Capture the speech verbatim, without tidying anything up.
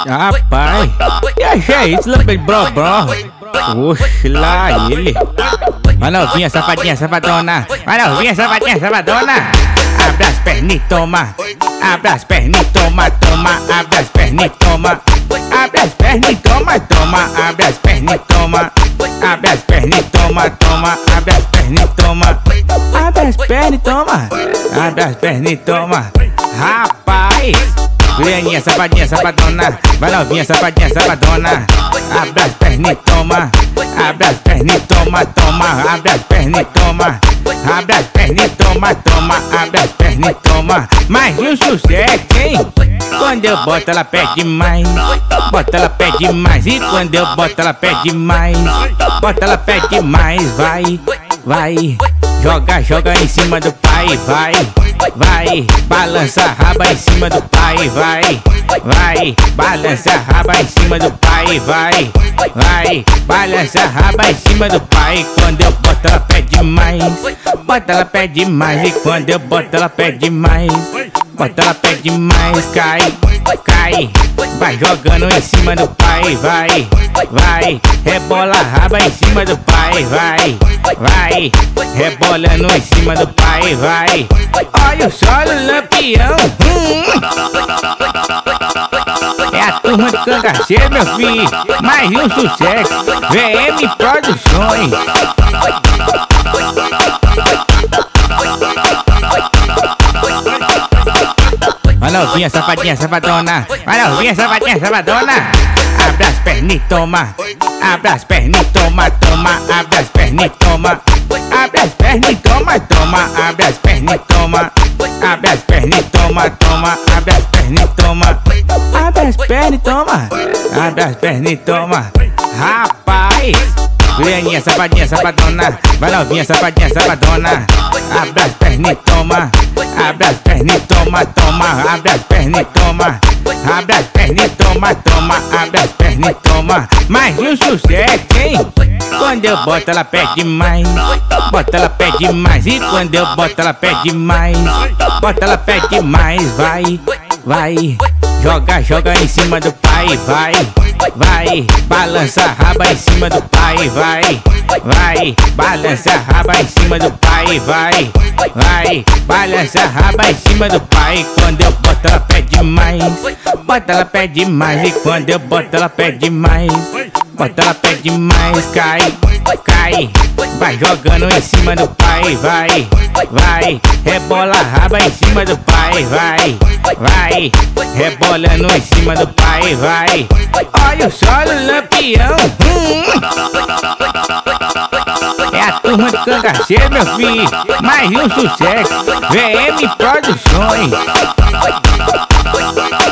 Rapaz, e achei isso, lambe bro bro. Oxe, lá ele. Vai novinha, safadinha, safadona. Vai novinha, safadinha, safadona. Abre as pernas e toma. Abre as pernas e toma, toma. Abre as pernas e toma. Abre as pernas e toma, toma. Abre as pernas e toma. Abre as pernas e toma, toma. Abre as pernas e toma. Abre as pernas e toma. Abre as pernas e toma. Rapaz, Vianinha, safadinha, safadona. Vai novinha, safadinha, safadona. Abre as pernas e toma. Abre as pernas e toma, toma. Abre as pernas e toma. Abre as pernas e toma, toma. Abre as pernas e toma. Mais um sucesso, hein? Quando eu boto ela pede mais. Bota ela pede mais. E quando eu boto ela pede mais. Bota ela pede mais. Vai, vai. Joga, joga em cima do pai, vai, vai. Balança a raba em cima do pai, vai, vai. Balança a raba em cima do pai, vai, vai. Balança a raba em cima do pai. Quando eu boto ela pede mais. Bota ela pede mais. E quando eu boto ela pede mais. Bota ela pede mais. Cai, cai. Vai jogando em cima do pai, vai, vai. Rebola a raba em cima do pai, vai, vai. Rebolando em cima do pai, vai. Olha o solo lampião. Hum. É a turma do Cangaceiro, meu filho. Mais um sucesso. V M Produções. Vai novinha, safadinha, safadona. Vai novinha, safadinha, safadona. Abre as pernas e toma. Abre as pernas e toma, toma. Abre as pernas e toma. Abre as pernas e toma, toma. Abre as pernas e toma. Abre as pernas e toma, toma. Abre as pernas e toma. Abre as pernas e toma. Abre as pernas e toma. Rapaz, Vianinha, safadinha, safadona. Vai novinha, safadinha, safadona. Abre as pernas e toma. Abre as pernas e toma, toma. Abre as pernas e toma. Abre as pernas e toma, toma. Abre as pernas e toma. Mais um sucesso, hein? Quando eu boto ela pede mais. Bota ela pede mais. E quando eu boto ela pede mais. Bota ela pede mais. Vai, vai. Joga, joga em cima do pai, vai, vai. Balança a raba em cima do pai, vai, vai. Balança a raba em cima do pai, vai, vai. Balança a raba em cima do pai. Quando eu boto ela pede mais. Bota ela pede mais. E quando eu boto ela pede mais. Bota ela pede mais. Cai, cai. Vai jogando em cima do pai, vai, vai. Rebola a raba em cima do pai, vai, vai. Rebolando em cima do pai, vai. Olha o solo lampião. Hum. É a turma do Cangaceiro, meu filho. Mais um sucesso. V M Produções.